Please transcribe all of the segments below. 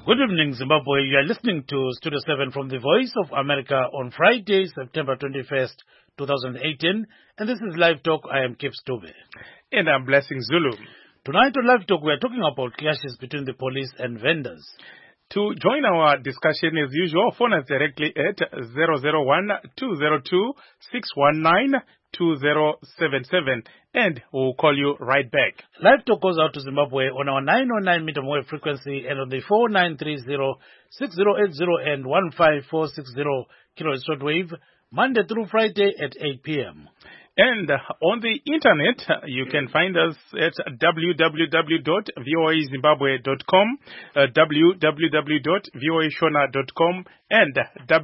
Good evening, Zimbabwe. You are listening to Studio 7 from the Voice of America on Friday, September 21st, 2018. And this is Live Talk. I am Kip Stube. And I'm Blessing Zulu. Tonight on Live Talk, we are talking about clashes between the police and vendors. To join our discussion as usual, phone us directly at 001-202-619-2077 and we'll call you right back. Live Talk goes out to Zimbabwe on our 909 meter wave frequency and on the 4930-6080 and 15460 kilohertz shortwave, Monday through Friday at 8 p.m. And on the internet, you can find us at www.voazimbabwe.com, www.voashona.com, and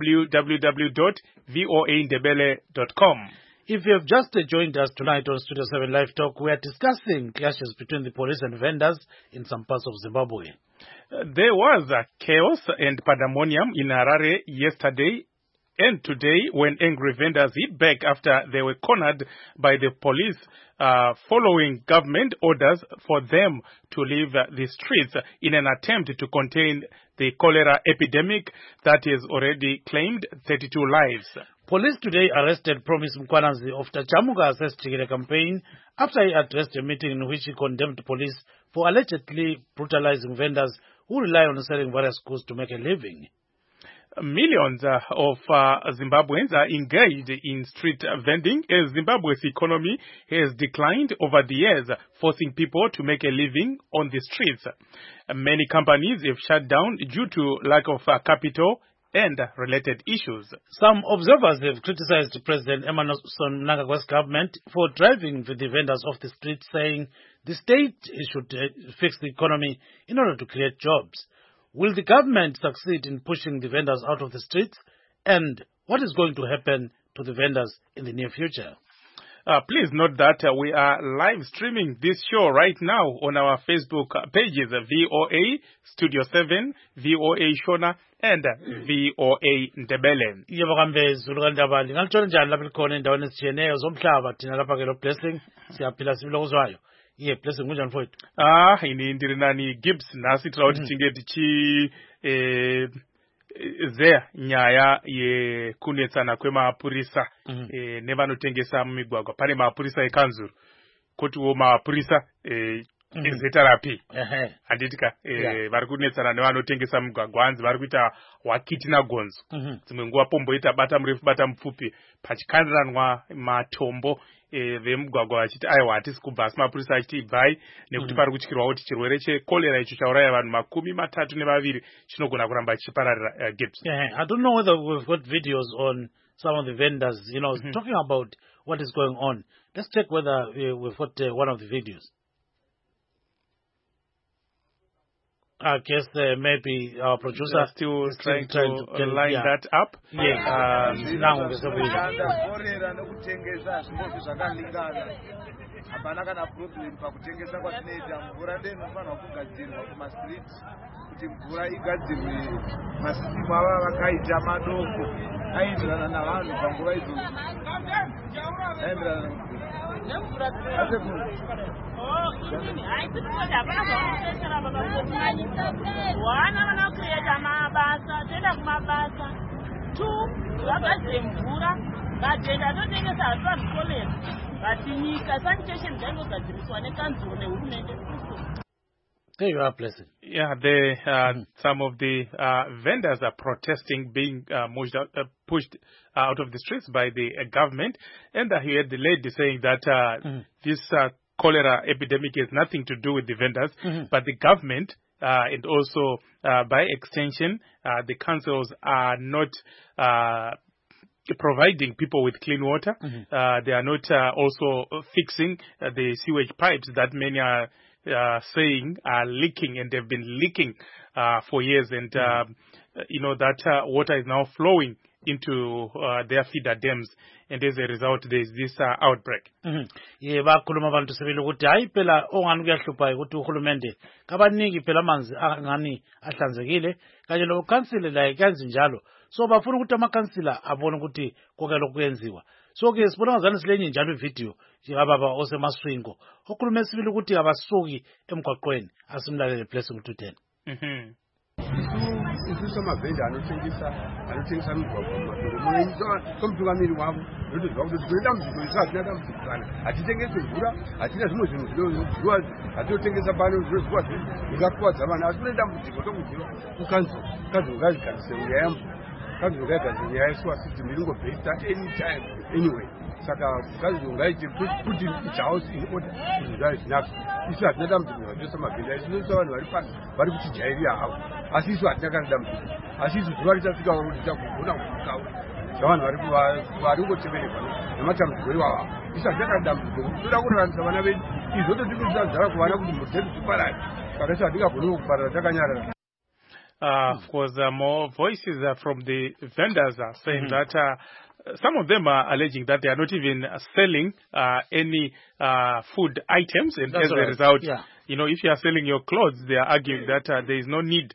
www.voaindebele.com. If you have just joined us tonight on Studio 7 Live Talk, we are discussing clashes between the police and vendors in some parts of Zimbabwe. There was chaos and pandemonium in Harare yesterday and today when angry vendors hit back after they were cornered by the police following government orders for them to leave the streets in an attempt to contain the cholera epidemic that has already claimed 32 lives. Police today arrested Promise Mkwanazi of Tachamuga Assessed campaign after he addressed a meeting in which he condemned police for allegedly brutalizing vendors who rely on selling various goods to make a living. Millions of Zimbabweans are engaged in street vending as Zimbabwe's economy has declined over the years, forcing people to make a living on the streets. Many companies have shut down due to lack of capital and related issues. Some observers have criticized President Emmerson Mnangagwa's government for driving the vendors off the street, saying the state should fix the economy in order to create jobs. Will the government succeed in pushing the vendors out of the streets? And what is going to happen to the vendors in the near future? Please note that we are live streaming this show right now on our Facebook pages, VOA Studio 7, VOA Shona, and VOA Ndebele. Yebakambe Zulukandaba lingaluthola njani lapha likhona endaweni ezitshiyeneyo zomhlaba thina lapha ke lo Blessing siyaphila sibilo kuzwayo. Yeah, Blessing kunjani mfowethu? Ini ndirinani Gibbs nasi trawuthi tingeti chi ze nyaya ye kunetsana kwemapurisa nevanotengesa mumigwagwa pane mapurisa ekanzuru kuti wo mapurisa zeta rapi handitika vari kunetsana nevanotengesa mugwagwa hanzi vari kuita wakiti nagonzo dzimwe nguva pomboita bata murefu bata mupfupi pachikandiranwa matombo vemugwagwa vachiti aiwa hatisi kubva asi mapurisa achiti ibvai nekuti pari kutyirwawo kuti chirwere chekolera icho chauraya vanhu 32 chinogona kuramba chichipararira Gibbs. I don't know whether we've got videos on some of the vendors, talking about what is going on. Let's check whether we've got one of the videos. I guess maybe our producer is still trying to line that up. Yes. Hapana kana problem pakutengesa kwatinoita mvura ndinofanira kugadzirwa kuma streets kuti mvura igadzirwe masitimu ava vakaita madoko aenderana navanhu panguva idzodzo aenderana nemvura wana vanakuita mabasa toenda kumabasa 2 vagadzire mvura vatenda totengesa hatu vanhukolera vati nyika sanitation dzaingogadziriswa nekanzuro nehurumende. There you are, Blessing. Yeah, some of the vendors are protesting being pushed out of the streets by the government. And he had the lady saying that this cholera epidemic has nothing to do with the vendors, but the government and also by extension, the councils are not providing people with clean water. They are not also fixing the sewage pipes that many are saying are leaking, and they've been leaking for years. And, that water is now flowing into their feeder dams. And as a result, there's this outbreak. Bakhuluma abantu sebele ukuthi hayi phela ongani kuyahlupha ukuthi uhulumende kabaningi phela amanzi angani ahlanzekile kanye lo council la ikanzi njalo so bafuna ukuthi amakhansila abone ukuthi konke lokhu kuyenziwa so ke sibona ngazana silenye njalo ivideo njengababa osemaswingo okhuluma esibili ukuthi abasuki emgwaqweni asimlalele Blessing 210. isu samavhenda anotengesa migwagwa mumadhorobha somutungamiri wavo ndotoziva kuti tinoenda muzviko isu hatina dambudziko kana hatitengesi mvura hatina zvimwe zvinhu zvinozviwa hatinotengesa pano zvinoziwa zvingakuwadza vana asi kune dambudziko tokuziva kukanzuro ngazvigarise nyaya yamvura kanzuro ngaigarise nyaya yesuwasiti miringobhesta anytime anyway saka kanzuro ngaite put each house in order zvinhu zvinaka isu hatina dambudziko zvachose mabhenda isu noisa vanhu vari pasi vari kutijairira havo asi isu hatina kana dambudziko asi isu zuva richasvika kuti tichagogona kuvukawo zvavanhu vari kungoteverekwa nematambudziko iwava isu hatina kana dambudziko toda kuraramisa vana vedu izvo totikusisa zara kuvana kuti mhuri dzedu dziparare saka isu hatingagoni kuparara takanyarara. Of course, more voices from the vendors are saying that some of them are alleging that they are not even selling any food items, and as a result, you know, if you are selling your clothes, they are arguing that there is no need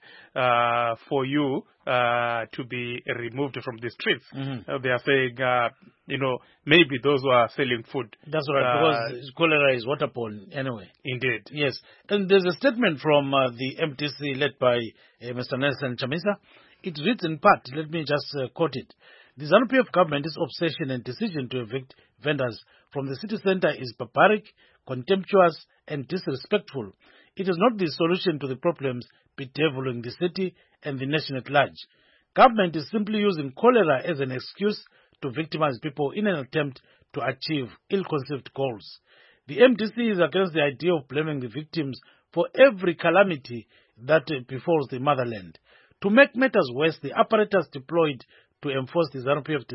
for you to be removed from the streets. They are saying, you know, maybe those who are selling food. That's right, because cholera is waterborne anyway. Indeed. Yes. And there's a statement from the MTC led by Mr. Nelson Chamisa. It reads in part, let me just quote it. The ZANU-PF government's obsession and decision to evict vendors from the city center is barbaric, contemptuous, and disrespectful. It is not the solution to the problems bedeviling the city and the nation at large. Government is simply using cholera as an excuse to victimize people in an attempt to achieve ill-conceived goals. The MDC is against the idea of blaming the victims for every calamity that befalls the motherland. To make matters worse, the apparatus deployed to enforce the ZANU-PF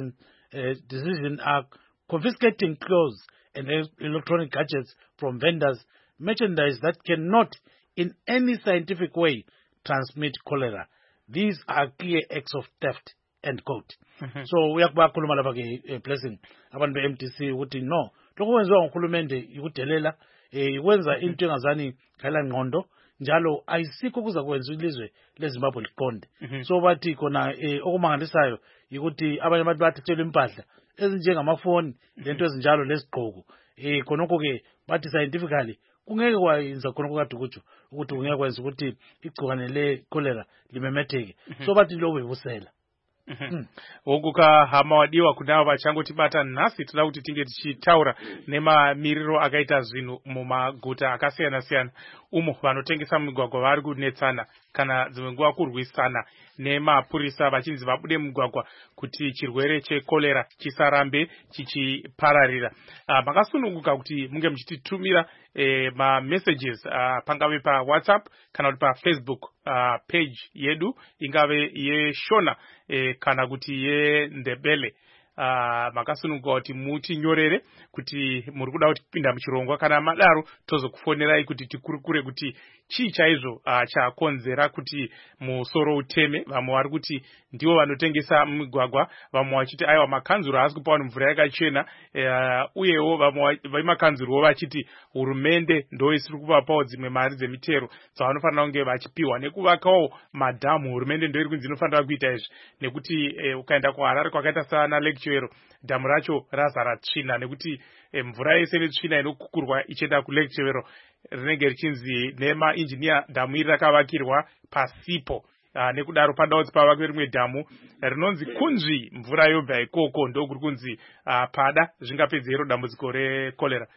decision are confiscating clothes and electronic gadgets from vendors, merchandise that cannot in any scientific way transmit cholera. These are clear acts of theft, end quote. So uyakubakhuluma lapha ke blessing abantu be-MTC ukuthi no lokho kwenziwa nguhulumende ikudelela ikwenza into engazani khala ngqondo njalo ayisikho kuza kwenza ilizwe leZimbabwe liqonde. So bathi khona okumangalisayo ukuthi abanye abantu bathathelwa impahla ezinjengamafoni lento ezinjalo lezigqoko khonokho ke bathi scientifically kungeke kwayenza khonokho kade kutsho ukuthi kungeke kwenza ukuthi igcikwane le cholera limemetheke. So bathi lo bebusela. Hama wadiwa kunavo vachangotibata nhasi toda kuti tinge tichitaura nemamiriro akaita zvinhu mumaguta akasiyana-siyana umo vanotengesa mugwagwa vari kunetsana kana dzimwe nguva kurwisana nemapurisa vachinzi vabude mugwagwa kuti chirwere chekolera chisarambe chichipararira. Makasununguka kuti munge muchititumira messages pangave pa WhatsApp kana kuti pa Facebook page yedu ingave yeshona kana kuti yendebele. Makasununguka kuti mutinyorere kuti muri kuda kuti kupinda muchirongwa kana madaro tozokufonerai kuti tikurukure kuti chii chaizvo chakonzera kuti musoro uteme. Vamwe vari kuti ndivo vanotengesa migwagwa, vamwe vachiti aiwa makanzuro haasi kupa vanhu mvura yakachena, uyewo vamwe vemakanzurowo vachiti hurumende ndo isiri kuvapawo dzimwe mari dzemitero dzavanofanira kunge vachipiwa nekuvakawo madhamu. Hurumende ndo iri kunzi inofanira kuita izvi nekuti ukaenda kuHarare kwakaita sana Lake Chwero dhamu racho razara tsvina nekuti mvura yese netsvina inokukurwa ichienda kuLake Chwero rinenge richinzi nemainjiniya dhamu iri rakavakirwa pasipo. Nekudaro padawo dzipavakwe rimwe dhamu rinonzi kunzvi mvura yobva ikoko ndokuri kunzi pada zvingapedze iro dambudziko rekolera.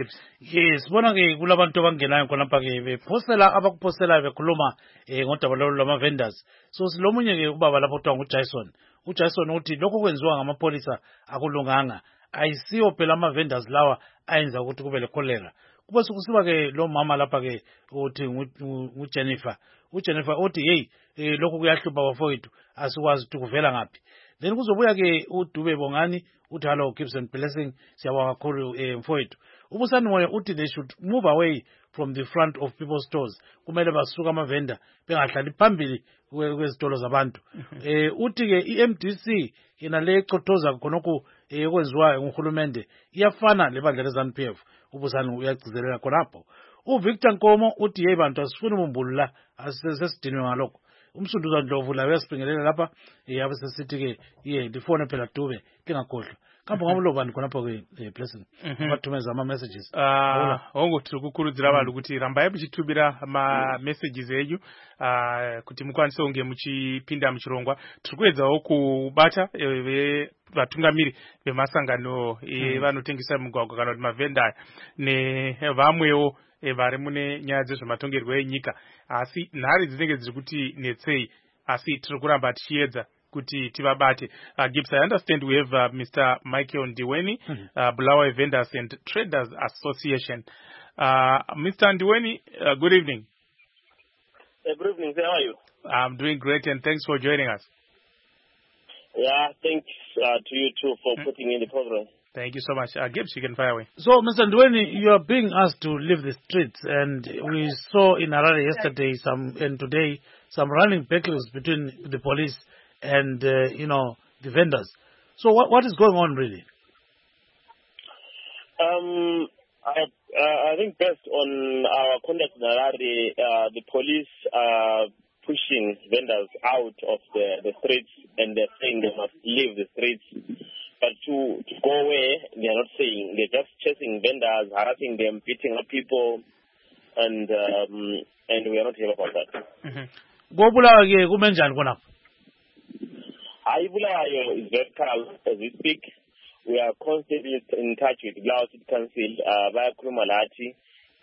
Yes, bona ke kulabantu abangenayo khonapha ke bephosela abakuphosela bekhuluma ngodaba lama vendors. So silomunye ke ubaba lapho kuthiwa nguJason. uJason uthi lokho kwenziwa ngamapolisa akulunganga, ayisiyo phela ama vendors lawa ayenza ukuthi kube lekolera. Kube sokusiba ke lo mama lapha ke uthi uJennifer. uJennifer uthi hey lokho kuyahlupha bafowethu asikwazi ukuthi kuvela ngaphi. Then kuzobuya ke uDube Bongani uthi hello Gibson Blessing siyabonga kakhulu mfowethu. Ubusani moya uthi they should move away from the front of people's stores. Kumele basuka ama vendor bengahlali phambili kwezitolo zabantu. Uthi ke iMDC ina le xothoza khonokho ekwenziwa nguhulumende iyafana lebandla leZANU-PF. Ubusani uyagcizelela khonapho. uVictor Nkomo uthi hey bantu asifuni umbulula asesidinwe ngalokho. Umsunduza Ndlovu la wesibingelela lapha yabe sesithi ke ndifone phela Dube lingakhohlwa kambo ngamuloba ndikonapo blessing matumeza ama messages hongo tiri kukurudzira vanhu kuti rambai muchitubira ma messages enyu kuti mukwanise kunge muchipinda muchirongwa. Tiri kuedzawo kubata vatungamiri vemasangano evanotengesa mugwagwa kana kuti mavhenda nevamwewo vari mune nyaya dzezvematongerwo enyika, asi nhare dzinenge dziri kuti netsei, asi tiri kuramba tichiedza kuti tivabate. Gibbs, I understand we have Mr. Michael Ndiweni, Bulawayo Vendors and Traders Association. Mr. Ndiweni, good evening. Good evening, sir. How are you? I'm doing great, and thanks for joining us. Yeah, thanks to you too for putting in the program. Thank you so much. Gibbs, you can fire away. So, Mr. Ndiweni, you are being asked to leave the streets, and we saw in Harare yesterday and today some running battles between the police and, the vendors. So what is going on really? I think based on our conduct in Harare, the police are pushing vendors out of the streets, and they're saying they must leave the streets. But to go away, they are not saying. They're just chasing vendors, harassing them, beating up people, and we are not here about that. Bulawayo is very calm as we speak. We are constantly in touch with Bulawayo City Council via Kumalati.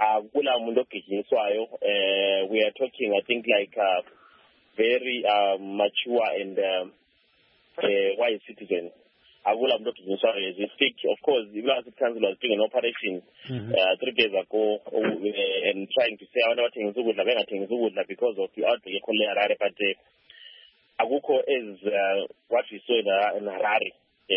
We are talking, I think, like very mature and wise citizens. As we speak, of course, the Bulawayo City Council was doing an operation 3 days ago and trying to say, because of the outbreak of cholera, but Aguko is what we saw in Harare.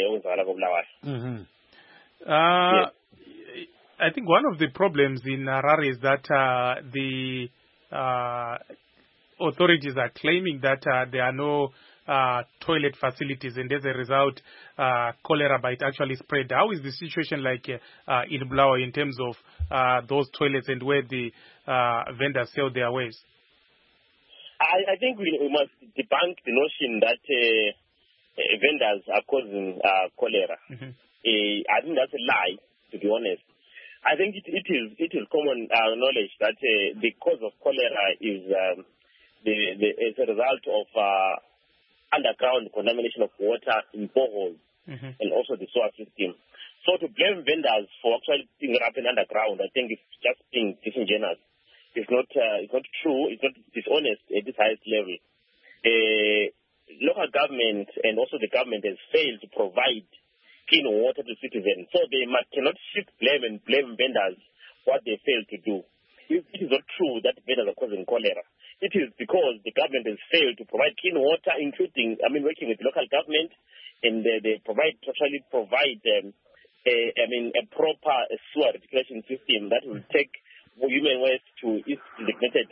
I think one of the problems in Harare is that the authorities are claiming that there are no toilet facilities, and as a result, cholera might actually spread. How is the situation like in Bulawayo in terms of those toilets and where the vendors sell their wares? I think we must debunk the notion that vendors are causing cholera. I think that's a lie, to be honest. I think it is common knowledge that the cause of cholera is as a result of underground contamination of water in boreholes and also the sewer system. So to blame vendors for actually things that happen underground, I think it's just being disingenuous. It's not true. It's not dishonest at this highest level. Local government and also the government has failed to provide clean water to citizens. So they cannot shift blame and blame vendors what they failed to do. It is not true that vendors are causing cholera. It is because the government has failed to provide clean water, including, working with local government, and they provide a proper sewer recirculation system that will take human waste to its designated,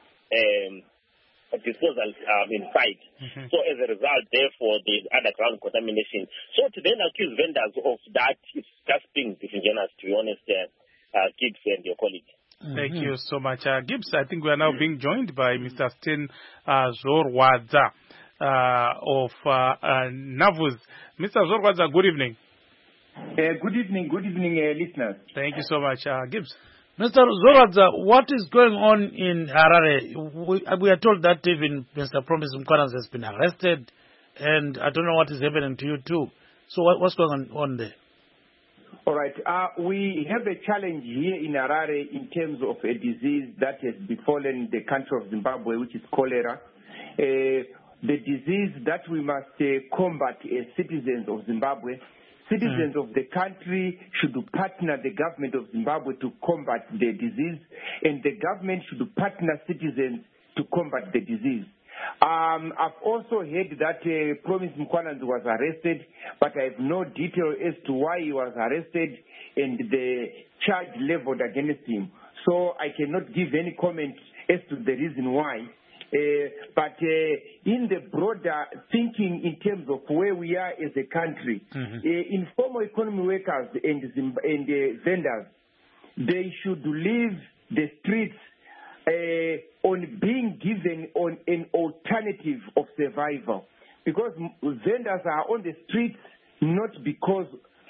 disposal site. So as a result, therefore, the underground contamination. So to then accuse vendors of that is just being disingenuous, to be honest, Gibbs and your colleague. Thank you so much. Gibbs, I think we are now being joined by Mr. Sten Zorwadza of Navuz. Mr. Zorwadza, good evening. Good evening, listeners. Thank you so much. Gibbs. Mr. Zorwadza, what is going on in Harare? We are told that even Mr. Promise Mkwanas has been arrested, and I don't know what is happening to you too. So what's going on there? All right. We have a challenge here in Harare in terms of a disease that has befallen the country of Zimbabwe, which is cholera. The disease that we must combat as citizens of Zimbabwe. Citizens of the country should partner the government of Zimbabwe to combat the disease, and the government should partner citizens to combat the disease. I've also heard that Promise Mkwanas was arrested, but I have no detail as to why he was arrested and the charge leveled against him. So I cannot give any comment as to the reason why. But in the broader thinking in terms of where we are as a country, informal economy workers and vendors, they should leave the streets on being given on an alternative of survival. Because vendors are on the streets not because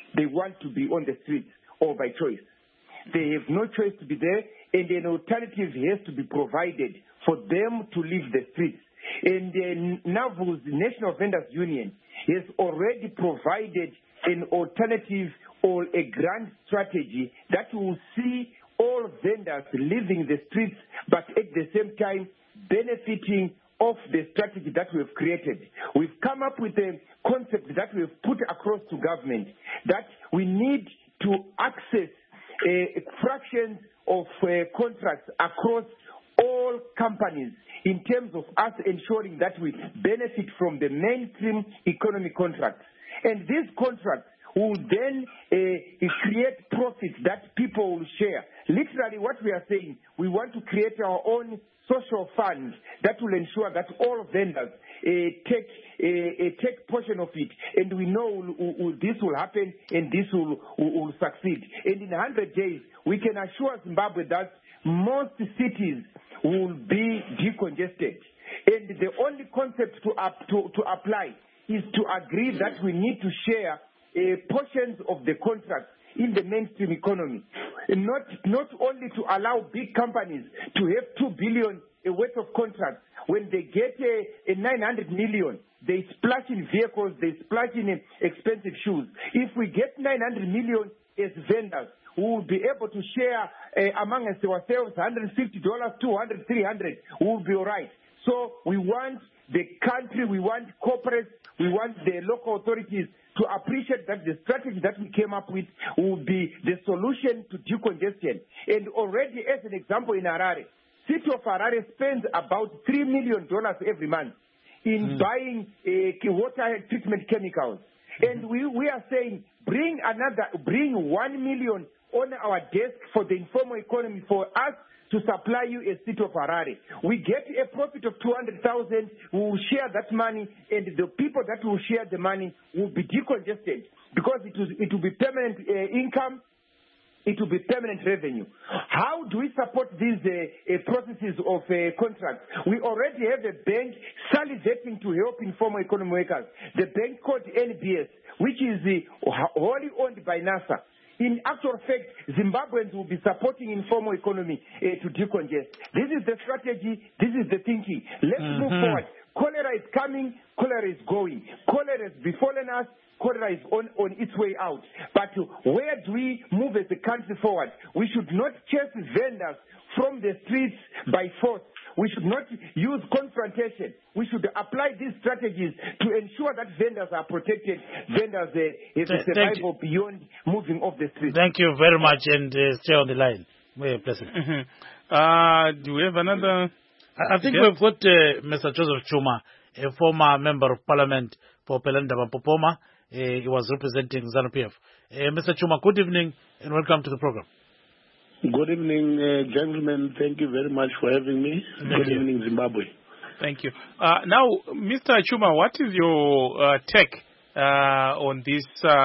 they want to be on the streets or by choice. They have no choice to be there, and an alternative has to be provided for them to leave the streets. And NAVU's National Vendors Union has already provided an alternative or a grand strategy that will see all vendors leaving the streets, but at the same time benefiting of the strategy that we have created. We've come up with a concept that we have put across to government that we need to access fractions of contracts across all companies in terms of us ensuring that we benefit from the mainstream economy contracts. And these contracts will then create profits that people will share. Literally what we are saying, we want to create our own social fund that will ensure that all vendors take portion of it, and we know this will happen and this will succeed. And in 100 days, we can assure Zimbabwe that most cities will be decongested. And the only concept to apply is to agree that we need to share portions of the contract in the mainstream economy, and not only to allow big companies to have 2 billion worth of contracts. When they get a 900 million, they splash in vehicles, they splash in expensive shoes. If we get 900 million as vendors, we will be able to share among ourselves $150, $200, $300. We will be all right. So we want the country, we want corporates, we want the local authorities to appreciate that the strategy that we came up with will be the solution to decongestion. And already, as an example, in Harare, City of Harare spends about $3 million every month in buying water treatment chemicals. And we are saying, bring 1 million on our desk for the informal economy for us to supply you a City of Harare. We get a profit of 200,000, we will share that money, and the people that will share the money will be decongested because it will be permanent income, it will be permanent revenue. How do we support these processes of contracts? We already have a bank salivating to help informal economy workers, the bank called NBS, which is wholly owned by NASA. In actual fact, Zimbabweans will be supporting informal economy to decongest. This is the strategy. This is the thinking. Let's move forward. Cholera is coming. Cholera is going. Cholera has befallen us. Cholera is on its way out. But where do we move as a country forward? We should not chase vendors from the streets by force. We should not use confrontation. We should apply these strategies to ensure that vendors are protected. Vendors have a survival beyond moving off the street. Thank you very much, and stay on the line. President. Do we have another? I think we've got Mr. Joseph Chuma, a former member of parliament for Pelenda Popoma. He was representing ZANU-PF. Mr. Chuma, good evening and welcome to the program. Good evening, gentlemen. Thank you very much for having me. Good evening, Zimbabwe. Thank you. Now, Mr. Chuma, what is your take on this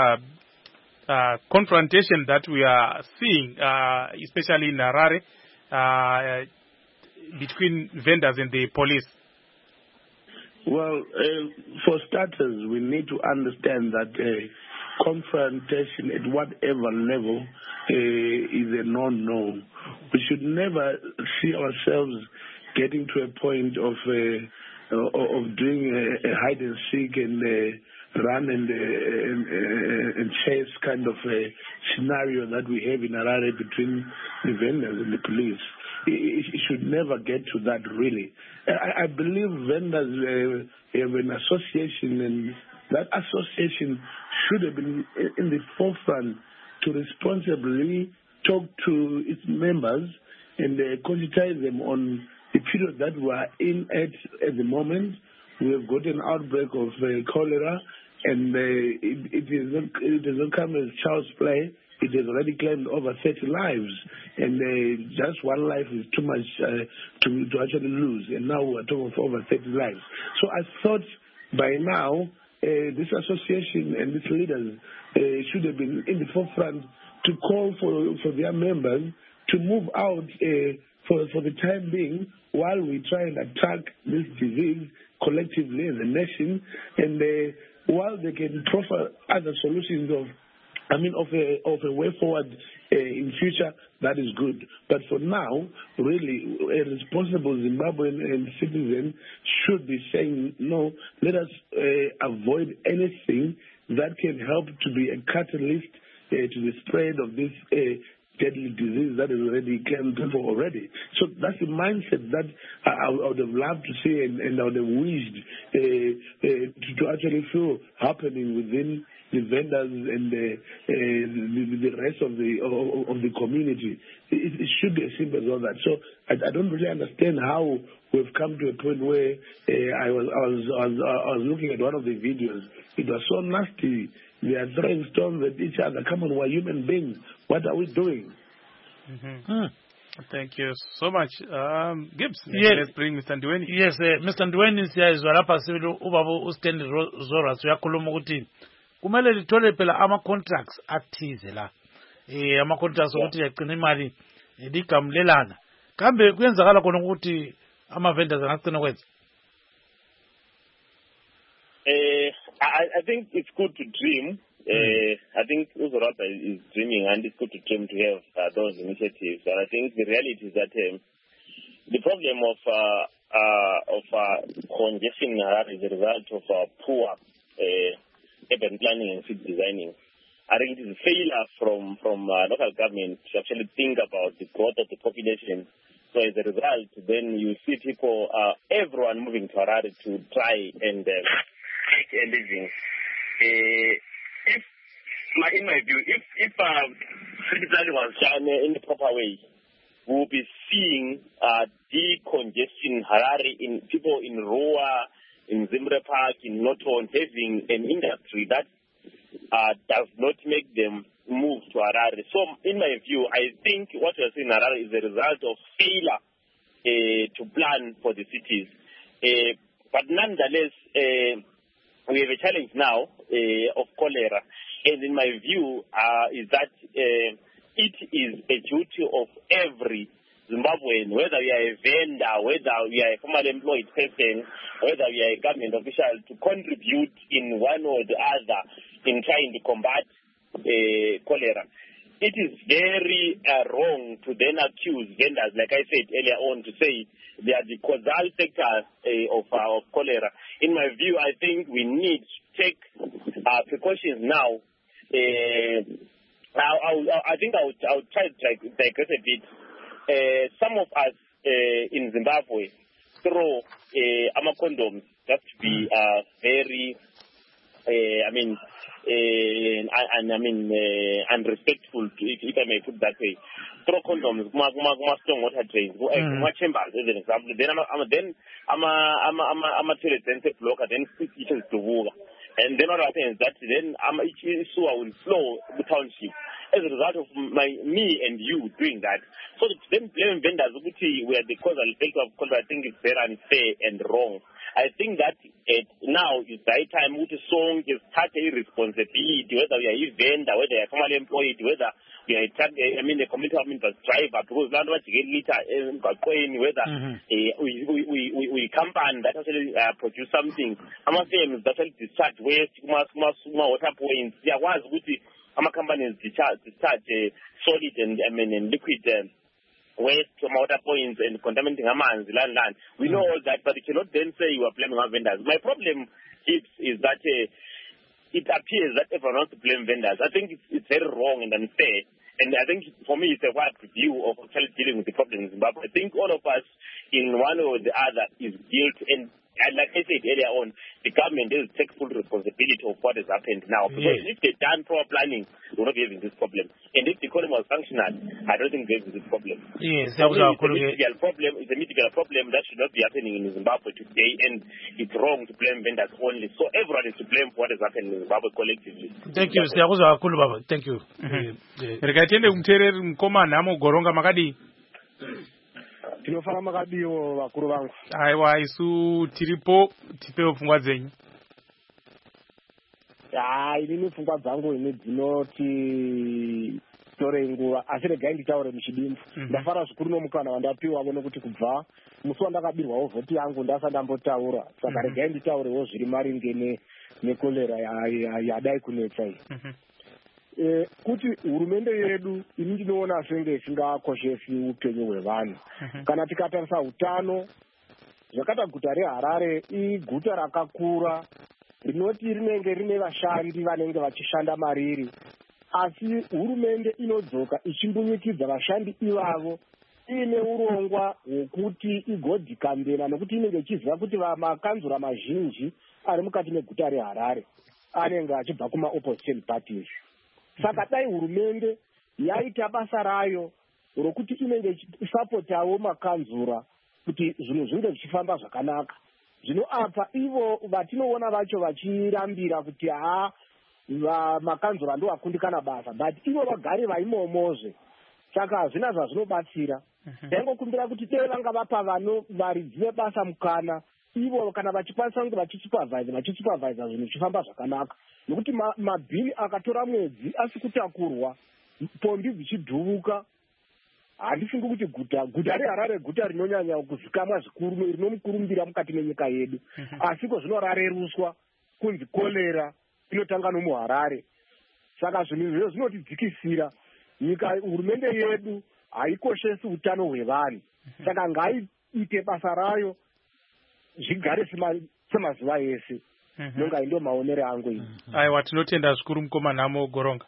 confrontation that we are seeing, especially in Harare, between vendors and the police? Well, for starters, we need to understand that confrontation at whatever level is a no-no. We should never see ourselves getting to a point of doing a hide and seek and run and chase kind of a scenario that we have in Harare between the vendors and the police. It should never get to that, really. I believe vendors have an association, and that association should have been in the forefront to responsibly talk to its members and conscientize them on the period that we are in at the moment. We have got an outbreak of cholera, and it has not come as child's play. It has already claimed over 30 lives, and just one life is too much to actually lose. And now we're talking of over 30 lives. So I thought by now this association and these leaders should have been in the forefront to call for their members to move out for the time being while we try and attack this disease collectively as a nation, and while they can proffer other solutions of of a way forward in future, that is good. But for now, really, a responsible Zimbabwean citizen should be saying, no, let us avoid anything that can help to be a catalyst to the spread of this deadly disease that is already killing people already. So that's the mindset that I would have loved to see and I would have wished to actually feel happening within the vendors and the rest of the community. It should be as simple as all that. So I don't really understand how we've come to a point where I was looking at one of the videos. It was so nasty. They are throwing stones at each other. Come on, we're human beings. What are we doing? Thank you so much. Gibbs, yes. Let's bring Mr. Ndweni. Yes, Mr. Ndweni siyazwa lapha sibili ubaba uStandi Zoras uyakhuluma ukuthi kumele lithole phela ama-contracts athize la. Ama-contracts ukuthi yagcina imali ligamlelana. Kambe kuyenzakala khona ukuthi ama-vendors angagcina kwenza? I think it's good to dream. I think Uzorata is dreaming, and it's good to dream to have those initiatives. And I think the reality is that the problem of congestion is a result of poor urban planning and city designing. I think it is a failure from local government to actually think about the growth of the population. So as a result, then you see people, everyone moving to Harare to try and make a living. In my view, if city planning was done in the proper way, we'll be seeing decongestion Harare in people in Roa, in Zimbabwe Park, in Noton, having an industry that does not make them move to Harare. So, in my view, I think what we're seeing in Harare is a result of failure to plan for the cities. But nonetheless, we have a challenge now of cholera. And in my view, is that it is a duty of every Zimbabwean, whether we are a vendor, whether we are a formerly employed person, whether we are a government official, to contribute in one or the other in trying to combat cholera. It is very wrong to then accuse vendors, like I said earlier on, to say they are the causal factor of cholera. In my view, I think we need to take precautions now. I think I would try to digress a bit. Some of us in Zimbabwe throw condoms just to be very, unrespectful, if I may put it that way. Throw condoms, strong water drains, chambers, as an example. Then I'm a toilet sensor blocker, then kitchens to water. And then what happens is that then each sewer will flow the township as a result of me and you doing that. So then blaming vendors, we are the causal effect of cholera, I think it's very unfair and wrong. I think that now is the right time to song is such a responsibility, whether we are a vendor, whether we are formerly employed, whether we are the community bus driver, because that's what you get later, whether we company that actually produce something. I'm not saying that actually discharge waste, water points. There was with the companies discharge solid and liquid waste from water points and contaminating land. We know all that, but you cannot then say you are blaming our vendors. My problem is that it appears that everyone wants to blame vendors. I think it's very wrong and unfair. And I think for me it's a wide view of actually dealing with the problem in Zimbabwe. I think all of us in one or the other is guilty. And like I said earlier on, the government has to take full responsibility of what has happened now. Because if they've done proper planning, we're not having this problem. And if the economy was functional, I don't think there's this problem. Yes, it's a mythical problem that should not be happening in Zimbabwe today, and it's wrong to blame vendors only. So everyone is to blame for what has happened in Zimbabwe collectively. Thank you. Thank you. Rekatende kumtereri mkomana mugoronga makadi. Tinofana makadiwo vakuru vangu. Aiwa isu tiripo tipewo pfungwa dzenyu. Inini pfungwa dzangu ine dzinoti tore nguva asi regai nditaure muchidimbu. Ndafara zvikuru nomukana wandapiwa wone kuti kubva musi wandakabirwawo vhoti yangu ndasati ndambotaura. Saka regai nditaurewo zviri maringe nekolera yadai kunetsa iyi. kuti hurumende yedu ini ndinoona senge isingakoshesi upenyu hwevanhu. Kana tikatarisa utano, zvakata guta reHarare iguta rakakura rinoti rinenge rine vashandi vanenge vachishanda mariri, asi hurumende inodzoka ichimbunyikidza vashandi ivavo ine urongwa hwekuti igodhikambena, nokuti inenge ichiziva kuti makanzura mazhinji ari mukati meguta reHarare anenge achibva kuma-opposition parties. Saka dai hurumende yaita basa rayo rokuti inenge ichisapotawo makanzura kuti zvinhu zvinge zvichifamba zvakanaka. Zvino apa ivo vatinoona vacho vachirambira kuti makanzura ndo akundikana basa, but ivo vagari vaimomozve. Saka hazvina zvazvinobatsira. Tangokumbira kuti dai vanga vapa varidzi vebasa mukana, ivo kana vachikwanisa kunge vachisupervisa zvinhu zvichifamba zvakanaka. Nokuti mabhili akatora mwedzi asi kutakurwa, pombi dzichidhuvuka, handifungi kuti guta reHarare guta rinonyanya kuzikamwa zvikuru rinomukurumbira mukati menyika yedu. Asiko zvinorareruswa kunzi kolera inotanga nomuHarare. Saka zvinhu izvozvo zvinotidzikisira. Nyika hurumende yedu haikoshesi utano hwevanhu. Saka ngaiite basa rayo zvigare semazuva ese. Nonga ndo maonero angu iyi. Aiwa, tinotenda zvikuru mukomanhamo Goronga.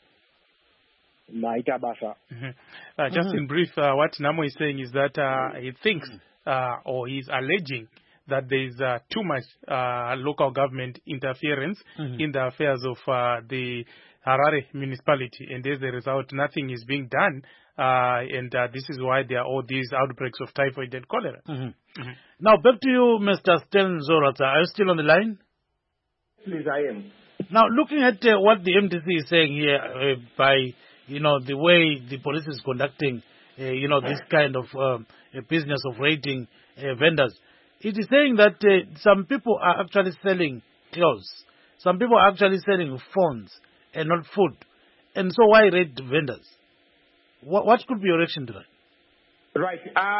Maita basa. Just in brief, what Namo is saying is that he thinks or he's alleging that there is too much local government interference in the affairs of the Harare municipality, and as a result, nothing is being done, and this is why there are all these outbreaks of typhoid and cholera. Now, back to you, Mr. Stan Zorata. Are you still on the line? Please, I am. Now, looking at what the MDC is saying here by, the way the police is conducting, this kind of business of raiding vendors, it is saying that some people are actually selling clothes. Some people are actually selling phones and not food. And so why raid vendors? What could be your reaction to that? Right.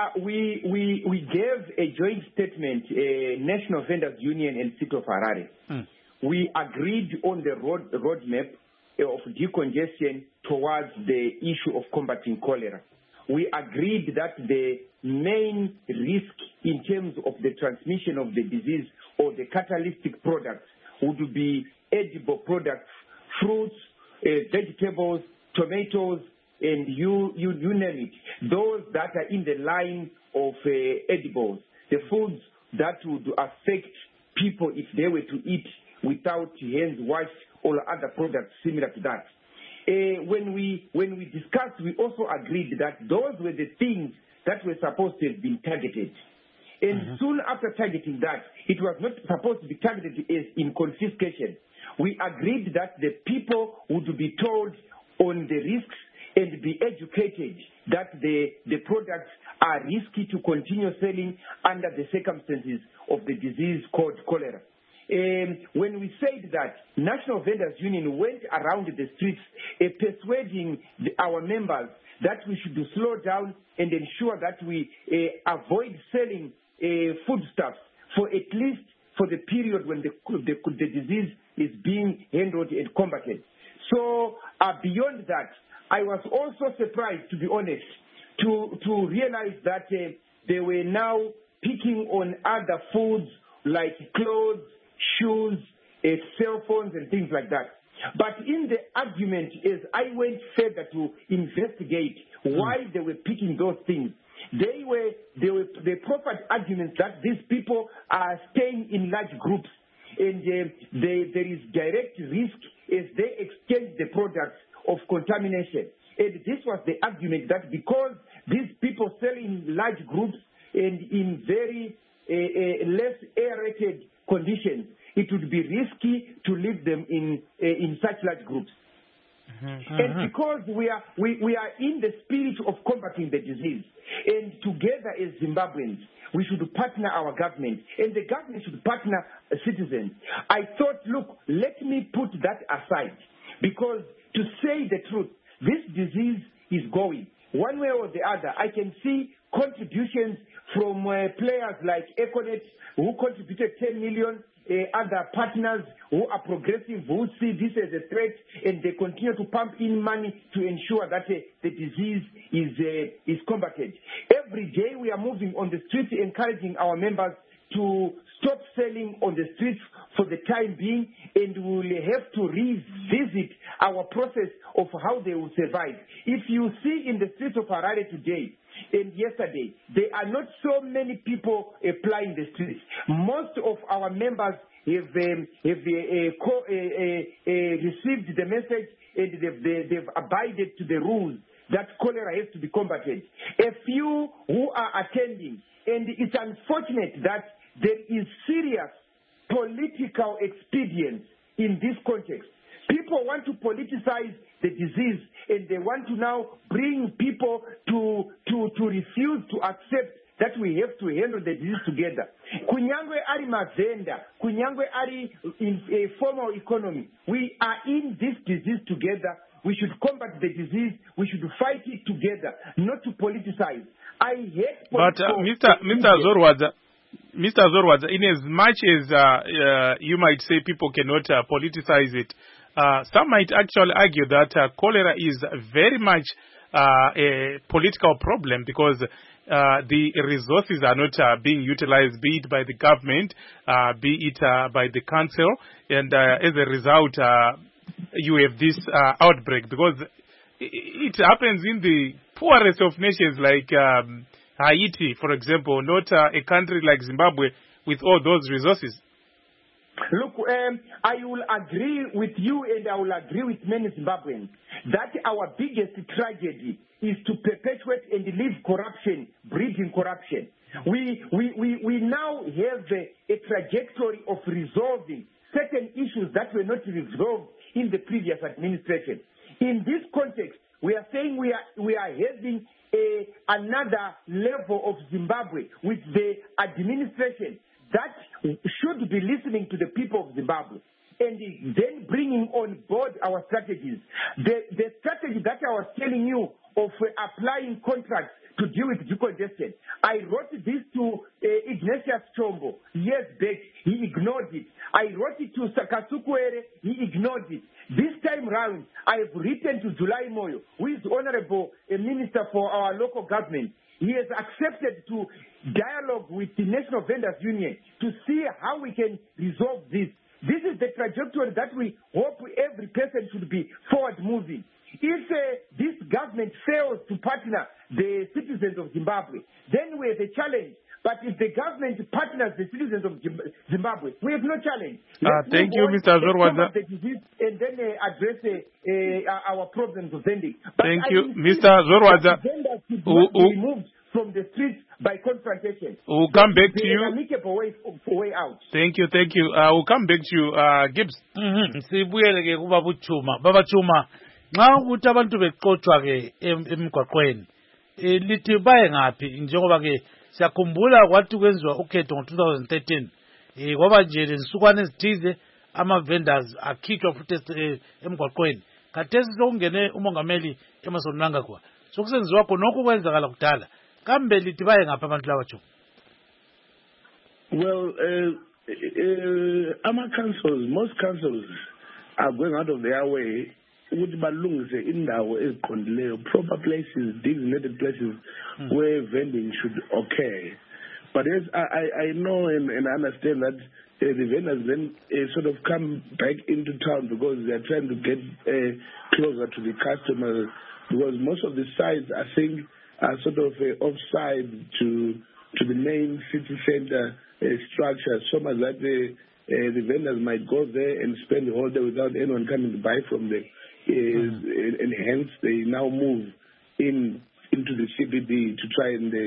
We gave a joint statement, National Vendors Union and City of Harare. We agreed on the roadmap of decongestion towards the issue of combating cholera. We agreed that the main risk in terms of the transmission of the disease or the catalytic products would be edible products, fruits, vegetables, tomatoes, and you name it. Those that are in the line of edibles, the foods that would affect people if they were to eat without hands washed or other products similar to that. When we discussed, we also agreed that those were the things that were supposed to have been targeted. And soon after targeting that, it was not supposed to be targeted as in confiscation. We agreed that the people would be told on the risks and be educated that the products are risky to continue selling under the circumstances of the disease called cholera. When we said that, National Vendors Union went around the streets persuading our members that we should slow down and ensure that we avoid selling foodstuffs for at least for the period when the disease is being handled and combated. So beyond that, I was also surprised, to be honest, to realize that they were now picking on other foods like clothes, shoes, cell phones, and things like that. But in the argument, as I went further to investigate why they were picking those things, they proffered arguments that these people are staying in large groups, and there is direct risk as they exchange the products of contamination. And this was the argument that because these people sell in large groups and in very less aerated conditions, it would be risky to leave them in such large groups. And because we are in the spirit of combating the disease, and together as Zimbabweans, we should partner our government, and the government should partner citizens. I thought, look, let me put that aside, because to say the truth, this disease is going. One way or the other, I can see contributions from players like Econet, who contributed 10 million, other partners who are progressive, who see this as a threat, and they continue to pump in money to ensure that the disease is combated. Every day we are moving on the streets, encouraging our members to stop selling on the streets for the time being, and we will have to revisit our process of how they will survive. If you see in the streets of Harare today and yesterday, there are not so many people applying the streets. Most of our members have received the message, and they've abided to the rules that cholera has to be combated. A few who are attending, and it's unfortunate that there is serious political expedience in this context. People want to politicize the disease, and they want to now bring people to refuse to accept that we have to handle the disease together. Kunyangwe ari mavenda, kunyangwe ari in a formal economy. We are in this disease together. We should combat the disease. We should fight it together, not to politicize. I hate politics. But Mr. Zorwadza, in as much as you might say people cannot politicize it, some might actually argue that cholera is very much a political problem, because the resources are not being utilized, be it by the government, be it by the council, and as a result, you have this outbreak, because it happens in the poorest of nations like Haiti, for example, not a country like Zimbabwe with all those resources. Look, I will agree with you, and I will agree with many Zimbabweans, that our biggest tragedy is to perpetuate and leave corruption, breeding corruption. We now have a trajectory of resolving certain issues that were not resolved in the previous administration. In this context, we are saying we are having another level of Zimbabwe with the administration that should be listening to the people of Zimbabwe and then bringing on board our strategies. The strategy that I was telling you of applying contracts to deal with decongestion, I wrote this to Ignatius Chombo years back. He ignored it. I wrote it to Sakasukwere. He ignored it. This time round, I have written to July Moyo, who is honorable minister for our local government. He has accepted to dialogue with the National Vendors Union to see how we can resolve this. This is the trajectory that we hope every person should be forward moving. If this government fails to partner the citizens of Zimbabwe, then we have a challenge. But if the government partners the citizens of Zimbabwe, we have no challenge. Thank you, Mr. Zorwadza. And then address our problems of vending. Thank you, Mr. Zorwadza. Vendors should not be removed from the streets by confrontation. We'll come back to you. An amicable way out. Thank you. We'll come back to you, Gibbs. Sibuyele ke kuba buchuma. Baba Chuma, nxa ukuthi abantu beqothwa ke emgwaqweni, lithi baye ngaphi njengoba ke siyakhumbula kwathi kwenziwa ukhetho ngo-2013 kwaba nje lensukwana ezithize ama-vendors akhitshwa futhi emgwaqweni. Khathesi sokungene umongameli Emmerson Mnangagwa, sokusenziwa khonokho kwenzakala kudala. Kambe lithi baye ngaphi abantu laba Chuma? Well, most councils are going out of their way ukuthi balungise indawo eziqondileyo, proper places, designated places where vending should occur. But as I know and understand that the vendors then sort of come back into town because they are trying to get closer to the customers, because most of the sites, I think, are sort of offside to the main city center structure, so much that the vendors might go there and spend the whole day without anyone coming to buy from them. And hence they now move into the CBD to try and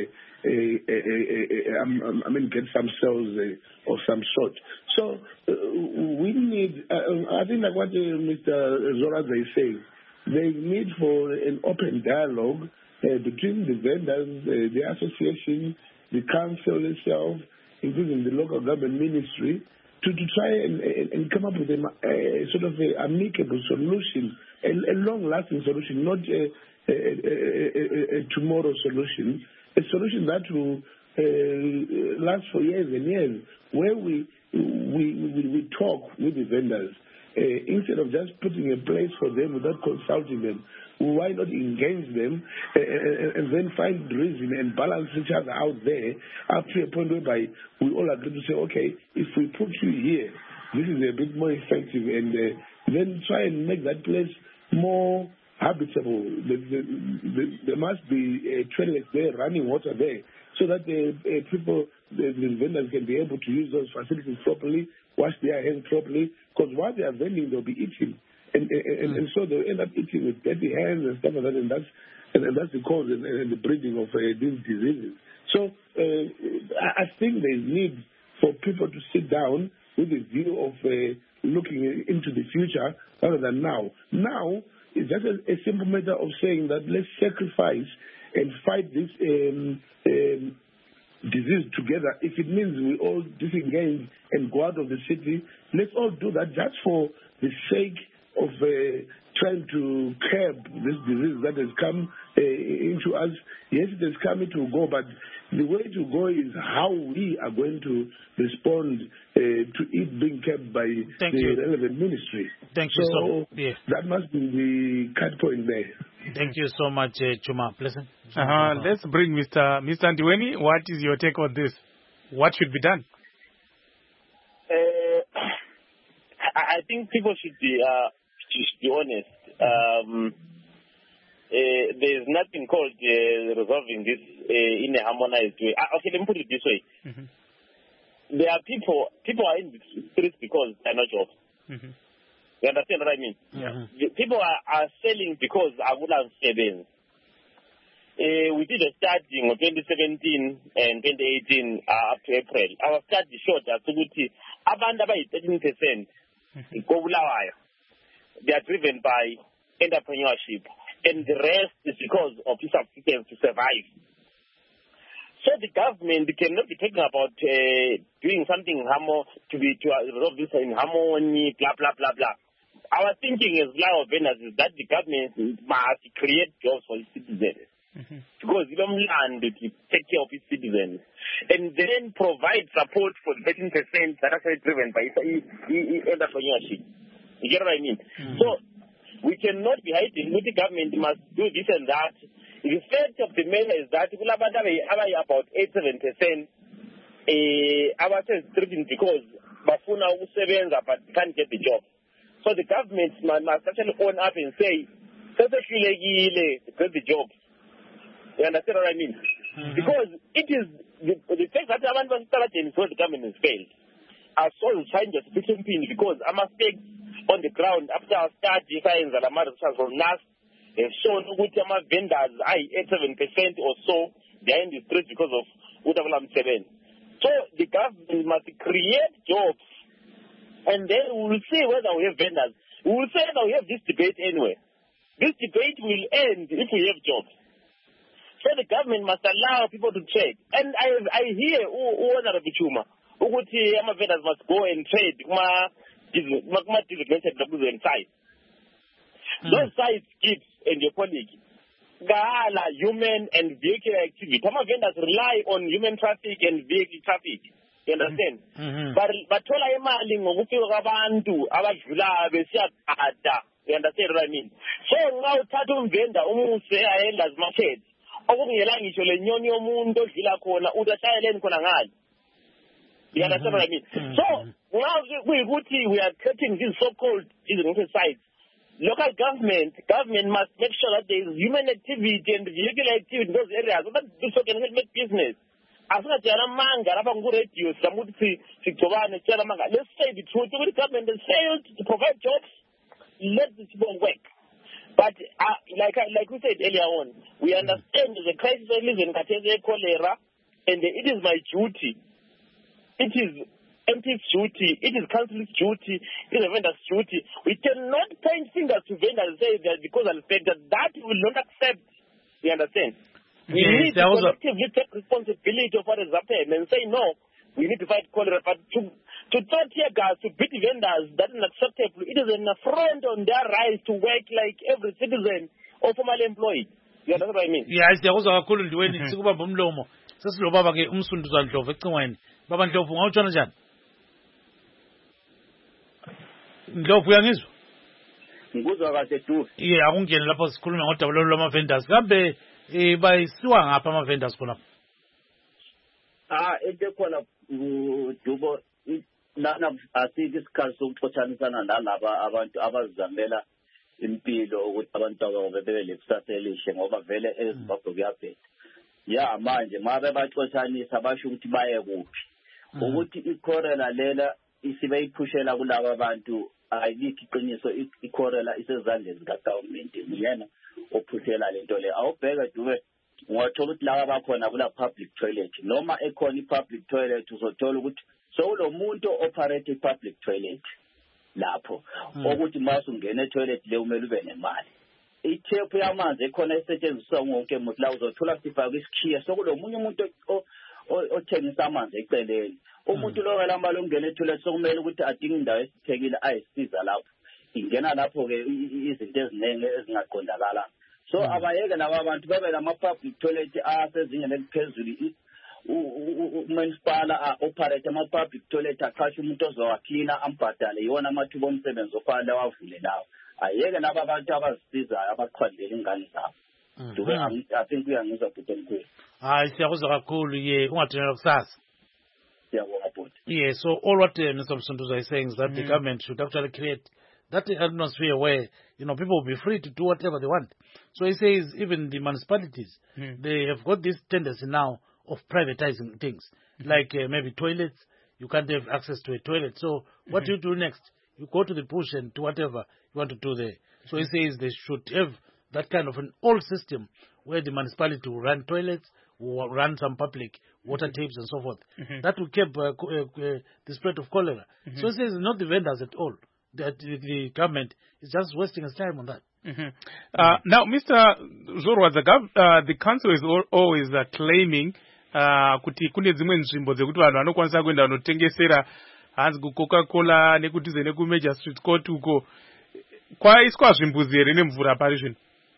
get some sales of some sort. So we need, I think like what Mr. Zorwadza is saying, there is need for an open dialogue between the vendors, the association, the council itself, including the local government ministry, to try and come up with a sort of an amicable solution, a long-lasting solution, not a tomorrow solution, a solution that will last for years and years, where we talk with the vendors instead of just putting a place for them without consulting them. Why not engage them and then find reason and balance each other out there up to a point whereby we all agree to say, okay, if we put you here, this is a bit more effective, and then try and make that place more habitable. There must be toilets there, running water there, so that the vendors can be able to use those facilities properly, wash their hands properly, because while they are vending, they'll be eating. And so they'll end up eating with dirty hands and stuff like that, and that's the cause and the breeding of these diseases. So I think there's need for people to sit down with a view of looking into the future rather than now. Now, it's just a simple matter of saying that let's sacrifice and fight this disease together. If it means we all disengage and go out of the city, let's all do that just for the sake of trying to curb this disease that has come into us. Yes, it has come, it will go, but the way to go is how we are going to respond to it being kept by relevant ministry. Thank you so much. That must be the cut point there. Thank you so much, Chuma. Pleasant. Let's bring Mr. Ndiweni. What is your take on this? What should be done? I think people should be honest. There's nothing called resolving this in a harmonized way. Okay, let me put it this way. Mm-hmm. There are people are in the streets because they're not jobs. Mm-hmm. You understand what I mean? Mm-hmm. People are selling because Agulan savings. We did a study in 2017 and 2018 up to April. Our study showed that abantu by 13%. They are driven by entrepreneurship, and the rest is because of subsistence to survive. So the government cannot be talking about doing something to resolve this in harmony, blah blah blah blah. Our thinking as Lao vendors is that the government must create jobs for its citizens. Mm-hmm. Because you don't land to take care of its citizens, and then provide support for the 13% that are driven by entrepreneurship. You get what I mean? Mm-hmm. So we cannot be hiding with the government must do this and that. The fact of the matter is that people about 8-7% our driven because bafuna usebenza but can't get the job. So the government must actually own up and say, get the job. You understand what I mean? Mm-hmm. Because it is the fact that the government has failed. Our soul changes between because I must take on the ground after our study science and from NAS have shown which vendors 8-7% or so they are in the streets because of Utabalam 7. So the government must create jobs, and then we will see whether we have vendors. We will say that we have this debate anyway. This debate will end if we have jobs. So the government must allow people to trade. And I hear Honorable Chuma, vendors must go and trade designated sites. Those sites, kids and your colleague, human and vehicular activity. Some vendors rely on human traffic and vehicle traffic. You understand? Mm-hmm. But tola imali ngokufika kwabantu abadlula besiyagada. You understand what I mean? So now uthatha umvenda umuse ayenda as market. Okungela ngisho lenyoni yomuntu odlula khona utashayeleni khona ngale. You understand what I mean? Mm-hmm. So now we are creating these so-called sites. Local government must make sure that there is human activity and vehicular activity in those areas so that people can make business. Let's say the truth. The government has failed to provide jobs. Let the people work. But like we said earlier on, we understand the crisis that lives in Katese cholera, and it is my duty. It is MP's duty. It is council's duty. It is a vendor's duty. We cannot point fingers to vendors and say that because of the fact that we will not accept. You understand? We need to collectively take responsibility of what has happened and say, no, we need to fight cholera. But to throw tear gas, to beat vendors, that is unacceptable. It is an affront on their rights to work like every citizen or formerly employed. You understand what I mean? Yeah, siyakuzwa kakhulu Ndiweni sikubamba umlomo. Sesilo baba ke umsunduzwa Ndlovu ecingweni. Baba Ndlovu ngawutshona njani? Ndlovu uyangizwa? Ngikuzwa kahle du. Yeah, akungene lapho sikhuluma ngodaba lwama vendors. Kambe bayisiwa ngapha ama vendors khona? Into khona Dubo lana asike isikhathi sokuxotshanisana nalaba abantu abazizamela impilo ukuthi abantu babo bebe lekusasa elihle ngoba vele eZimbabwe kuyabheda. Ya manje mabe baxotshanisa basho ukuthi baye kuphi. Ukuthi icorela lela isibe iphushela kulabo abantu ayikho iqiniso icorela isezandleni zikaGovernment yena ophushela lento le. Awubheka Dube ngothola ukuthi laba bakhona kula public toilet noma ekhona ipublic toilet uzothola ukuthi so lo muntu operate public toilet lapho ukuthi mase ungena etoilet le umele ube nemali. Ithepu yamanzi ekhona esetshenziswa wonke umuntu la uzothola sifaka isikhiya sokulo munye umuntu othengisa amanzi eceleni. Umuntu lo ngalamba lo ungena etoilet sokumele ukuthi adinge indawo esithekile ayisiza lapho. Ingena lapho ke izinto eziningi ezingaqondakala. So abayeke laba abantu bebe nama public toilet asezingeni eliphezulu. Umunicipal operate ama public toilet aqashe umuntu ozowaklina ambhadale yona amathuba omsebenzi ofana wavule lawo. Ayeke laba abantu abazisizayo abaqhwadlela ingane zabo. Dube I think uyangizwa bhuti omkhulu. Hayi siyakuzwa kakhulu ungathina kusasa. Siyabonga bhuti. Yeah, so all what Mr. Msunduza is saying is that the government should actually create that atmosphere where people will be free to do whatever they want. So he says even the municipalities they have got this tendency now of privatizing things, like maybe toilets. You can't have access to a toilet. So what do you do next? You go to the bush and do whatever you want to do there. So he says they should have that kind of an old system where the municipality will run toilets, will run some public water tapes and so forth. That will keep the spread of cholera. So he says not the vendors at all. That the government is just wasting its time on that. Now, Mr. Zorwa, the council is always claiming kuti kune dzimwe nzvimbo dzekuti vanhu vanokwanisa kuenda vanotengesera hanzi kuCoca-Cola nekutize nekuMajor Street Court uko kwaiswa zvimbuzi here nemvura pari zvino.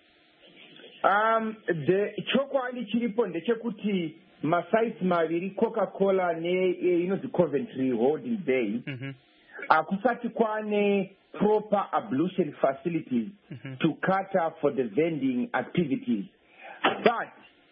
Chokwadi chiripo ndechekuti masites maviri Coca-Cola inonzi Coventry Holding Bay akusati kwane proper ablution facilities to cater for the vending activities, but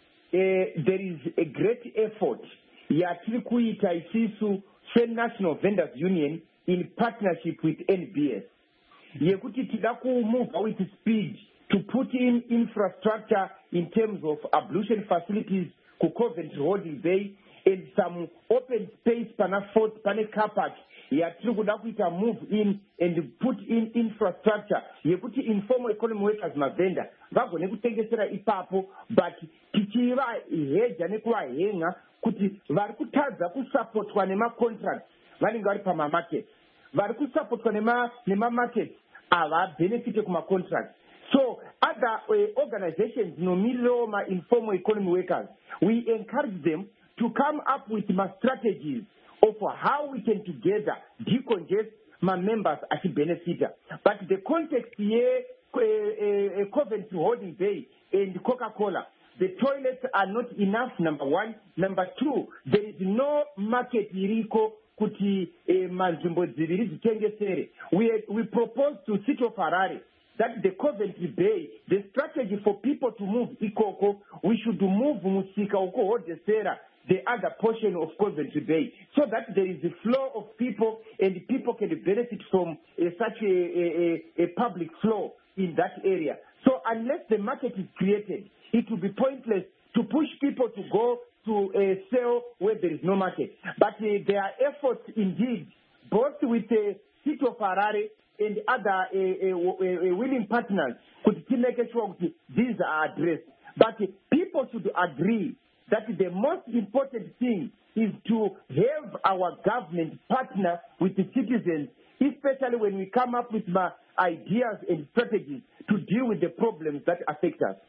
there is a great effort yatiri kuita isisu National Vendors Union in partnership with NBS yekuti tida move with speed to put in infrastructure in terms of ablution facilities ku Coventry Holding Bay and some open space pana car park yatiri kuda kuita move in and put in infrastructure yekuti informal economy workers mavenda vagone kutengesera ipapo, but tichiva heja nekuvahenga kuti vari kutadza kusupportwa nema-contracts vanenge vari pama-market, vari kusupportwa nema-market avabenefite kuma-contracts. So other organizations nomiririrawo ma-informal economy workers, we encourage them to come up with strategies of how we can together decongest my members as a benefiter. But the context here, Coventry Holding Bay and Coca-Cola, the toilets are not enough, number one. Number two, there is no market iriko kuti manzimbo ziviri zitengesere. We propose to City of Harare that the Coventry Bay, the strategy for people to move ikoko, we should move Musika Oko Hodesera, the other portion of Coventry Bay, so that there is a flow of people and people can benefit from such a public flow in that area. So unless the market is created, it will be pointless to push people to go to sell where there is no market. But there are efforts indeed, both with the City of Harare and other willing partners, to make sure these are addressed. But people should agree that the most important thing is to have our government partner with the citizens, especially when we come up with ideas and strategies to deal with the problems that affect us.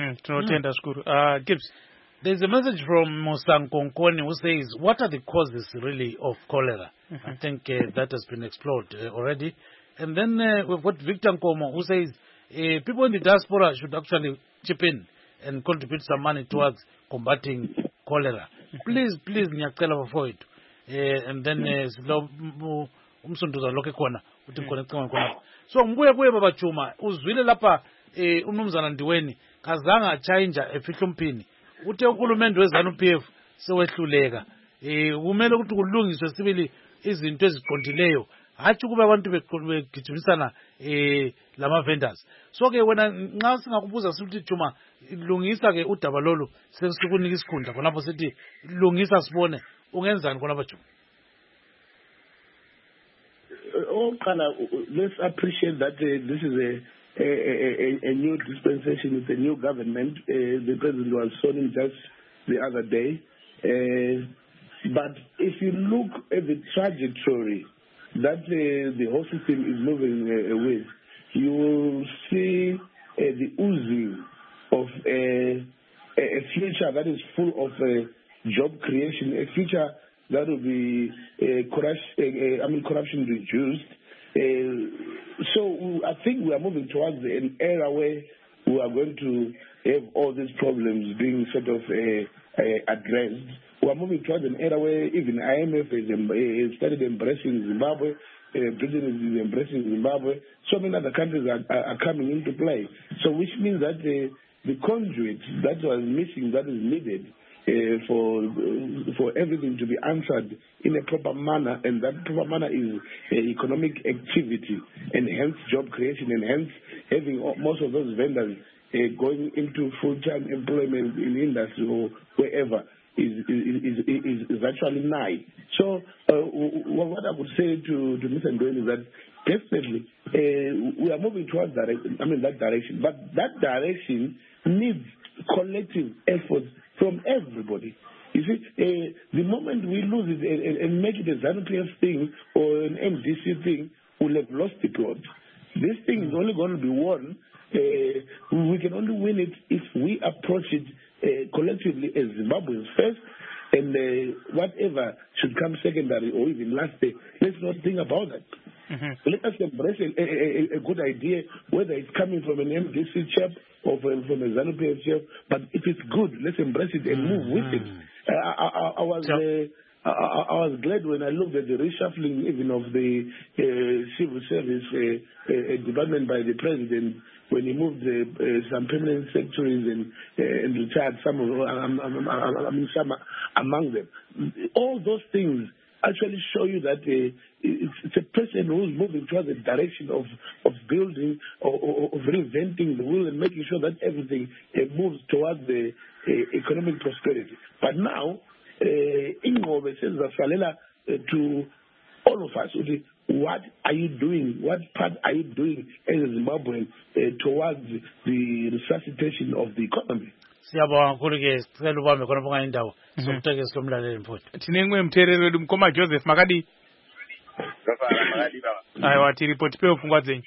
Gibbs. There's a message from Musang Konkoni who says, what are the causes really of cholera? I think that has been explored already. And then we've got Victor Nkomo who says, people in the diaspora should actually chip in and contribute some money towards combating cholera. Please, ngiyacela bafowethu. And then umsunduza lokho khona uthi connect khona. So ngibuye baba Juma, uzwile lapha umnumzana Ndiweni kazange achange efihla umphini. Uthe uhulumende weZANU-PF sewehluleka. Kumele ukuthi kulungiswe sibili izinto eziqondileyo. Hathi kube abantu begijimisana lama vendors. So ke wena nxa singakubuza sithi Juma lungisa ke udaba lolu sesikunika isikhundla khonapho sithi lungisa sibone ungenzani khonapho Juma. Let's appreciate that this is a new dispensation with a new government. The president was sworn in just the other day. But if you look at the trajectory that the whole system is moving with, you will see the oozing of a future that is full of job creation, a future that will be corruption reduced. So I think we are moving towards an era where we are going to have all these problems being sort of addressed. We are moving towards an era where even IMF has started embracing Zimbabwe, Britain is embracing Zimbabwe. So many other countries are coming into play. So which means that the conduit that was missing, that is needed for everything to be answered in a proper manner, and that proper manner is economic activity and hence job creation, and hence having most of those vendors going into full-time employment in industry or wherever is actually nigh. So what I would say to Mr. Ndweni is that definitely we are moving towards that direction. But that direction needs collective effort from everybody. You see, the moment we lose it and make it a ZANU-PF thing or an MDC thing, we'll have lost the plot. This thing is only going to be won. We can only win it if we approach it collectively as Zimbabweans first, and whatever should come secondary or even last day, let's not think about that. Let us embrace a good idea, whether it's coming from an MDC chap or from a ZANU-PF chap, but if it's good, let's embrace it and move with it. I was glad when I looked at the reshuffling even of the civil service department by the president when he moved some permanent secretaries and retired some among them. All those things actually show you that it's a person who's moving towards a direction of building or of reinventing the wheel and making sure that everything moves towards the economic prosperity. But now, Ingobe says to all of us, what are you doing? What part are you doing as a Zimbabwean towards the resuscitation of the economy? Siyabonga kakhulu ke sicela ubambe khona bonga indawo sokutekeza lomlaleli mfowethu. Tinengwe mtherero wedu mkoma Joseph makadi. Makadi baba. Aiwa tiripoti pe ufungwa dzenyu.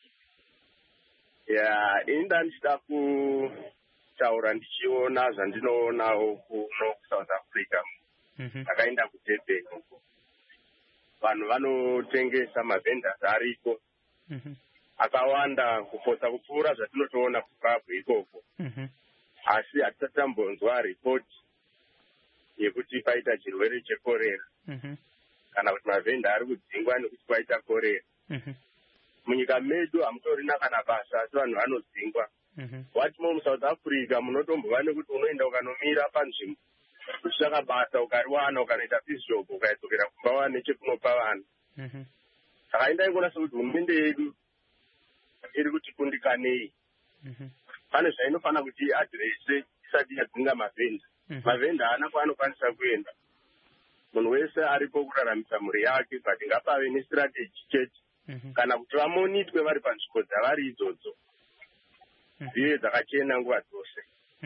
Ya, inda ndichida kutaura ndichiona zvandinoona uku South Africa. Akaenda kuDurban uko. Vanhu vanotengesa mavendors ariko. Akawanda kuposa kupfuura zvatinotoona kuZimbabwe ikoko. Asi hatisatambonzwa ripoti yekuti paita chirwere chekorera kana kuti mavenda ari kudzingwa nekuti paita korera. Munyika medu hamutorina kana basa asi vanhu vanodzingwa. Watimo muSouth Africa munotombova nekuti unoenda ukanomira panzvimbo kutsvaka basa ukariwana ukanoita physijob ukaidzokera kumba wane nechekunopa vanhu. Saka indaingona sekuti hurumende yedu iri kuti kundikanei. Pane zvainofanira kuti iadrese isati yadzinga mavenda. Mavenda haana kwaanokwanisa kuenda. Munhu wese aripo kuraramisa mhuri yake, but ngapave nestrategy chete kana kuti vamonitwe vari panzvimbo dzavari idzodzo dzive dzakachena nguva dzose.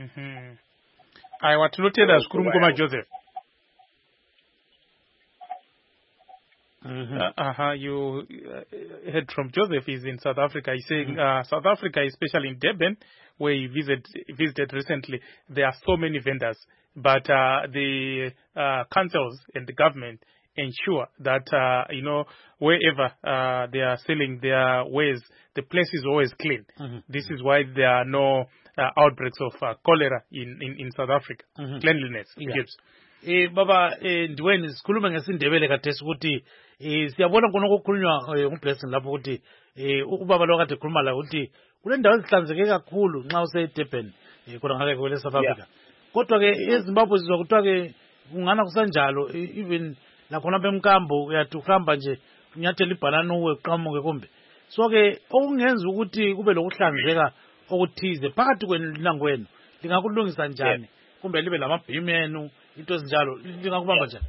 Aiwa tinotenda zvikuru mukoma Joseph. You heard from Joseph. He's in South Africa. He's saying South Africa, especially in Durban, where he visited recently, there are so many vendors, but the councils and the government ensure that wherever they are selling their wares, the place is always clean. This is why there are no outbreaks of cholera in South Africa. Cleanliness. Gibbs. Baba Ndiweni sikhuluma ngesindebele kathesi ukuthi siyabona khona ukukhulunywa nguBlessing lapho ukuthi ubaba lo kade ekhuluma la ukuthi kule ndawo ezihlanzeke kakhulu nxa use Durban khona ngake kwele South Africa. Kodwa ke eZimbabwe sizwa kuthiwa ke kungana kusanjalo even lakhona bemkambo uyathi uhamba nje unyathela ibhanana uwe qhamuke kumbe. So ke okungenza ukuthi kube lokuhlanzeka okuthize phakathi kwenangwenu lingakulungisa njani kumbe libe lamabhimu enu into ezinjalo lingakubamba njani?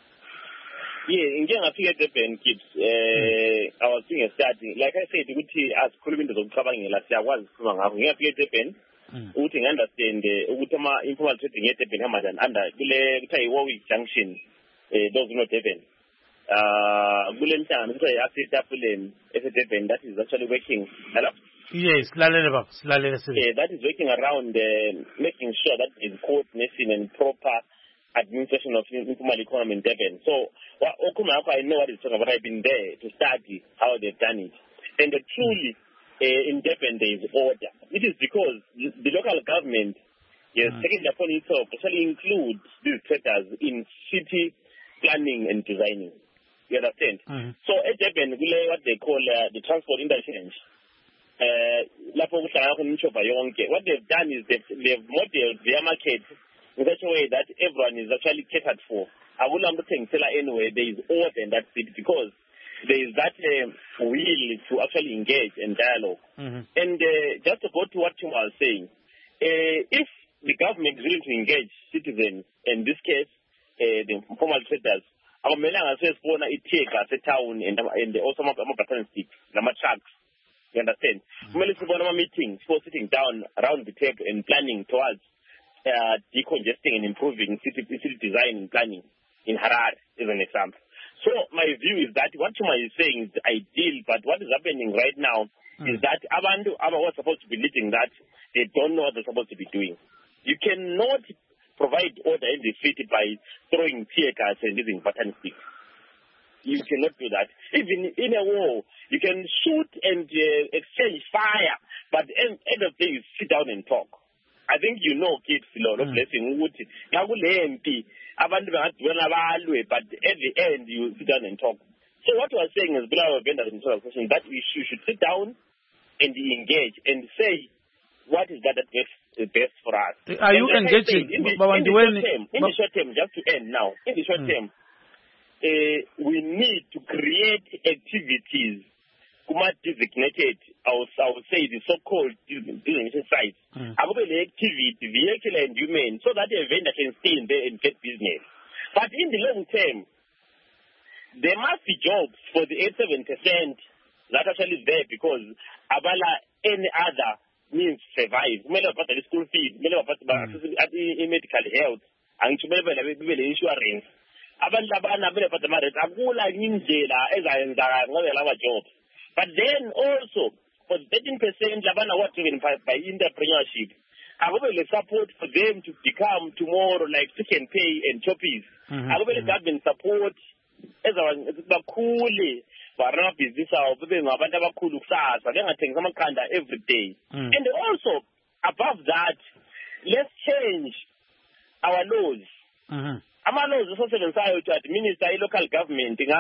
Ngike ngafika eDurban Gibbs I was doing a study like I said ukuthi asikhuluma into zokucabangela siyakwazi ukukhuluma ngakho. Ngike ngafika eDurban ukuthi ngi-understand ukuthi ama-informal trading eDurban hamba njani under kule kuthiwa i-Warwick Junction those who know Durban kule mhlangano kuthiwa i-Afritafuleni eseDurban that is actually working. Hello? Yes, silalele baba, silalele sisi. That is working around making sure that there is coordination and proper administration of informal economy in Durban. So I know what it's talking about. I've been there to study how they've done it. And truly, in Durban there is order. It is because the local government has taken it upon itself to actually include these traders in city planning and designing. You understand? So at Durban, what they call the transport interchange. What they've done is they've modeled their market in such a way that everyone is actually catered for. I will not tell anyway, there is order in that city because there is that will to actually engage in dialogue. And just to go to what you were saying, if the government is willing to engage citizens, in this case, the informal traders, our Melanga says, it take us a town and also my stick, my trucks. You understand? Meetings for sitting down around the table and planning towards decongesting and improving city design and planning in Harare, as an example. So my view is that what Chuma is saying is ideal, but what is happening right now is that Abandu was supposed to be leading that they don't know what they're supposed to be doing. You cannot provide order in the city by throwing tear gas and using button sticks. You cannot do that. Even in a war, you can shoot and exchange fire, but at the end of the day, you sit down and talk. I think you know, kids, Lord of Blessing, but at the end, you sit down and talk. So what we are saying is, that we should sit down and engage and say, what is that makes best for us? Are you engaging? In the short term, just to end now, in the short term, we need to create activities designated, I would say the so-called designated sites. Activity, vehicle and human, so that the vendor can stay in there and get business. But in the long term, there must be jobs for the 87% that actually is there because Abala any other means survive. Many of the school fees, many of the medical health, and to insurance. But then also for 13% by entrepreneurship, I will support for them to become tomorrow like Pick and Pay and Choppies. I will government support as a cool business every day. And also above that, let's change our laws. Amalo is also to administer a local government. You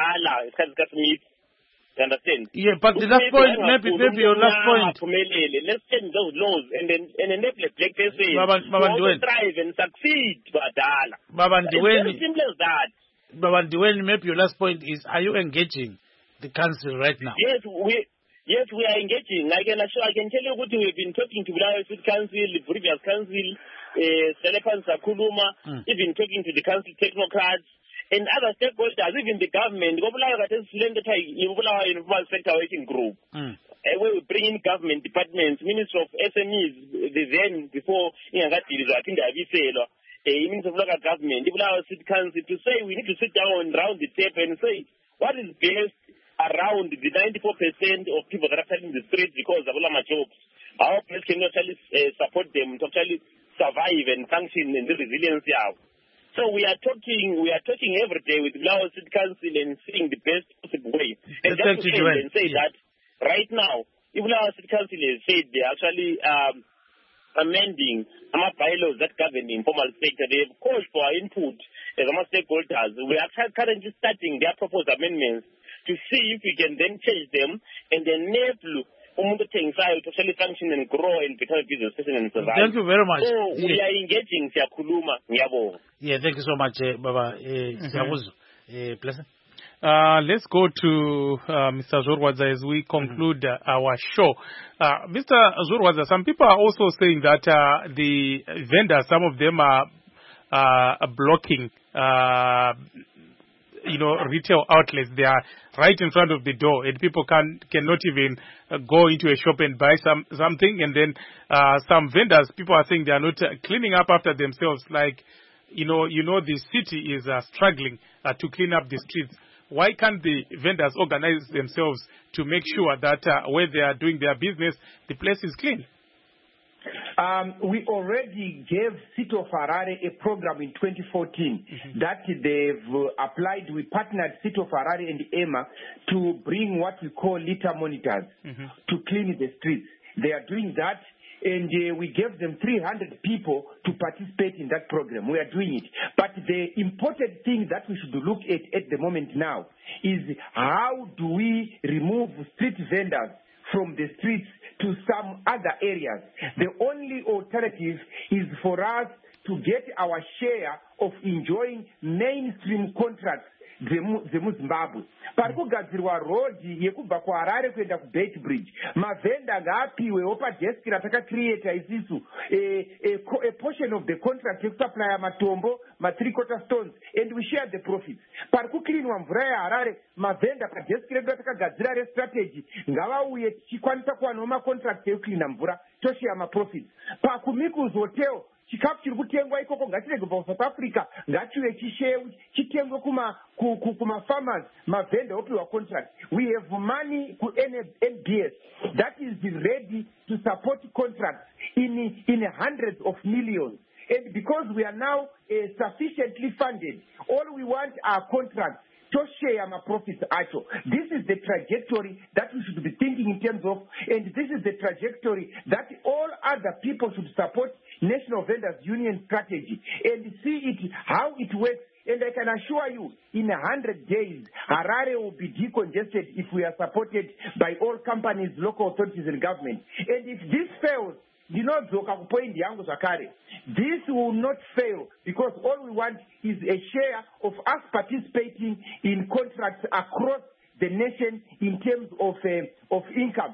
understand? Yeah, but the last point, maybe your last point. Let's change those laws and enable a black person to thrive and succeed. It's simple as that. Baba Ndiweni, maybe your last point is: are you engaging the council right now? Yes, we are engaging. I can tell you what we've been talking to the City Council, the previous council. Selepan Sakuluma, even talking to the council technocrats and other stakeholders, even the government. Informal sector working group. We bring in government departments, Minister of SMEs, then before Minister of local government, City Council to say we need to sit down around the table and say what is best around the 94% of people that are in the streets because of all my jobs. Our place can actually support them to actually survive and function in the resilience of. So we are talking every day with Bulawayo City Council and seeing the best possible way. And just to say that right now, Bulawayo City Council has said they actually amending some bylaws that govern the informal sector. They've called for our input as our stakeholders. We are currently starting their proposed amendments to see if we can then change them and enable umuntu othengisayo to actually function and grow and become a business person and survive. Thank you very much. So we are engaging siyakhuluma ngiyabonga. Yeah, thank you so much, Baba. Siyabuzo. Blessing. Let's go to Mr. Zorwadza as we conclude our show. Mr. Zorwadza, some people are also saying that the vendors, some of them are blocking retail outlets. They are right in front of the door, and people cannot even go into a shop and buy something. And then some vendors, people are saying they are not cleaning up after themselves. Like, the city is struggling to clean up the streets. Why can't the vendors organize themselves to make sure that where they are doing their business, the place is clean? We already gave City of Harare a program in 2014 that they've applied. We partnered City of Harare and EMA to bring what we call litter monitors to clean the streets. They are doing that. And we gave them 300 people to participate in that program. We are doing it. But the important thing that we should look at the moment now is how do we remove street vendors from the streets to some other areas. The only alternative is for us to get our share of enjoying mainstream contracts dzemuzimbabwe. Pari kugadzirwa rodhi yekubva kuharare kuenda kubeit bridge. Mavenda ngaapiwewo padheski ratakacreata isisu a portion of the contract yekusupply matombo, ma3/4 stones, and we share the profits. Pari kuklinwa mvura yeharare, mavenda padheski redu ratakagadzira restrategy ngavauye tichikwanisa kuwanawo macontract ekuklina mvura toshare maprofits. Pakumiku's hotel chikafu chiri kutengwa ikoko ngatirege kubva kuSouth Africa ngachiwe chitengwe kuma-farmers, mavenda opiwa contract. We have money ku NBS that is ready to support contracts in hundreds of millions. And because we are now sufficiently funded, all we want are contracts to share my profits actually. This is the trajectory that we should be thinking in terms of, and this is the trajectory that all other people should support National Vendors Union strategy and see it how it works. And I can assure you, in 100 days, Harare will be decongested if we are supported by all companies, local authorities, and government. And if this fails, this will not fail because all we want is a share of us participating in contracts across the nation in terms of income.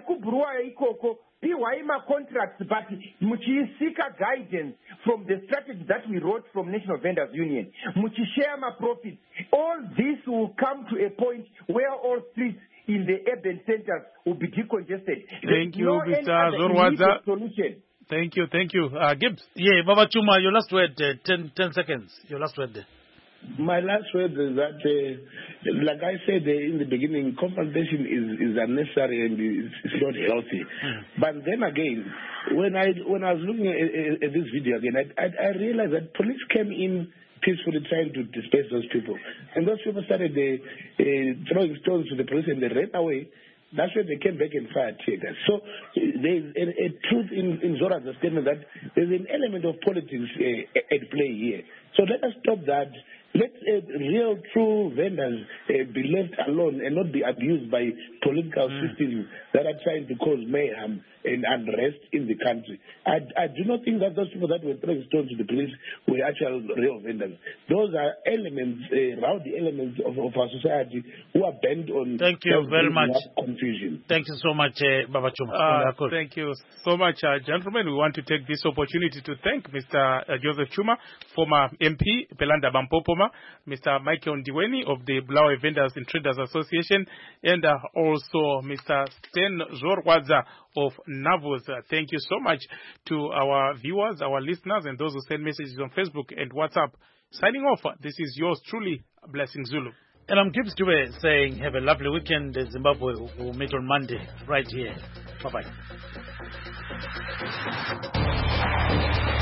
Piwaima contracts, but muchisika guidance from the strategy that we wrote from National Vendors Union. Muchishema profits. All this will come to a point where all streets in the urban centers will be decongested. Thank you, Mr. Zorwadza. Thank you. Gibbs? Yeah, Baba Chuma, your last word, 10 seconds. Your last word there. My last word is that, like I said in the beginning, confrontation is unnecessary and it's not healthy. But then again, when I was looking at this video again, I realized that police came in peacefully trying to disperse those people. And those people started throwing stones to the police and they ran away. That's when they came back and fired tear gas. So there's a truth in Zora's statement that there's an element of politics at play here. So let us stop that. Let real, true vendors be left alone and not be abused by political systems that are trying to cause mayhem and unrest in the country. I do not think that those people that were throwing stones to the police were actual real vendors. Those are elements, rowdy elements of our society who are bent on Thank you very much. Confusion. Thank you so much, Baba Chuma. Thank you so much, gentlemen. We want to take this opportunity to thank Mr. Joseph Chuma, former MP, Pelanda Bampopoma, Mr. Michael Ndiweni of the Bulawayo Vendors and Traders Association, and also Mr. Sten Zorwadza of Navos. Thank you so much to our viewers, our listeners, and those who send messages on Facebook and WhatsApp. Signing off, this is yours truly, Blessing Zulu. And I'm Gibbs Dube saying have a lovely weekend. Zimbabwe will meet on Monday right here. Bye-bye.